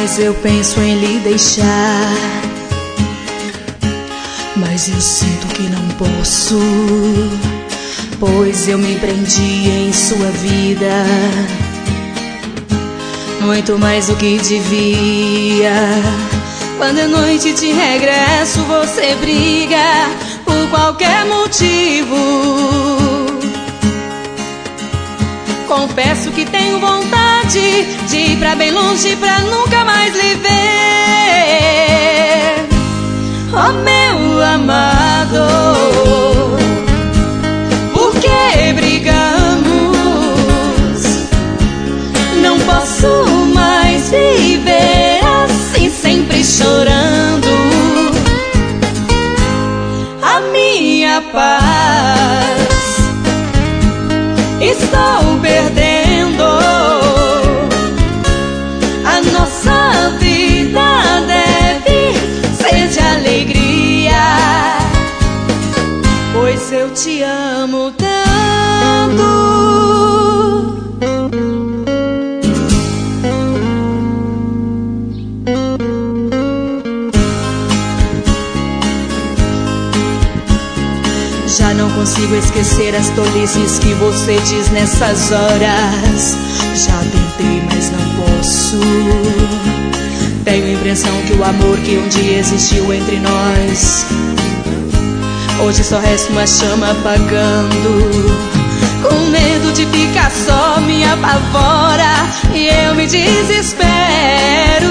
mais eu penso em lhe deixar, mas eu sinto que não posso, pois eu me prendi em sua vida muito mais do que devia. Quando é noite de regresso você briga por qualquer motivo. Confesso que tenho vontade de ir pra bem longe pra nunca mais lhe ver. Oh meu amado, por que brigamos? Não posso mais viver assim, sempre chorando. A minha paz estou perdendo. A nossa vida deve ser de alegria, pois eu te amo tanto. Já não consigo esquecer as tolices que você diz nessas horas. Já tentei, mas não posso. Tenho a impressão que o amor que um dia existiu entre nós hoje só resta uma chama apagando. Com medo de ficar só me apavora e eu me desespero.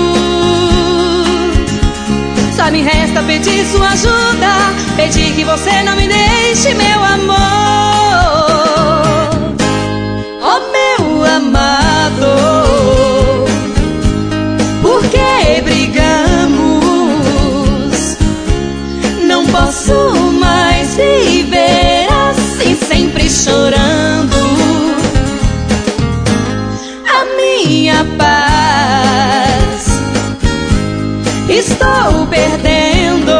Só me resta pedir sua ajuda, pedir que você não me deixe, meu amor. Oh meu amado, por que brigamos? Não posso mais viver assim, sempre chorando. A minha paz estou perdendo.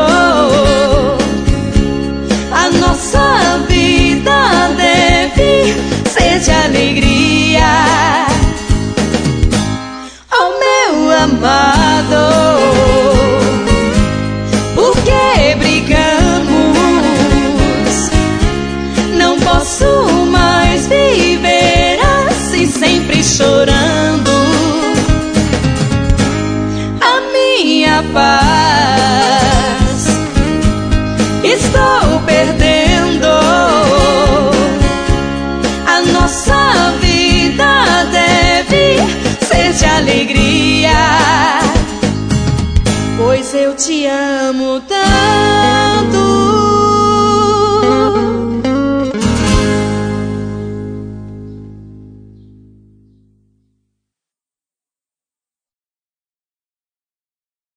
A nossa vida deve ser de alegria. Oh meu amado, por que brigamos? Não posso mais viver assim, sempre chorando. A minha paz estou perdendo. A nossa vida deve ser de alegria, pois eu te amo tanto.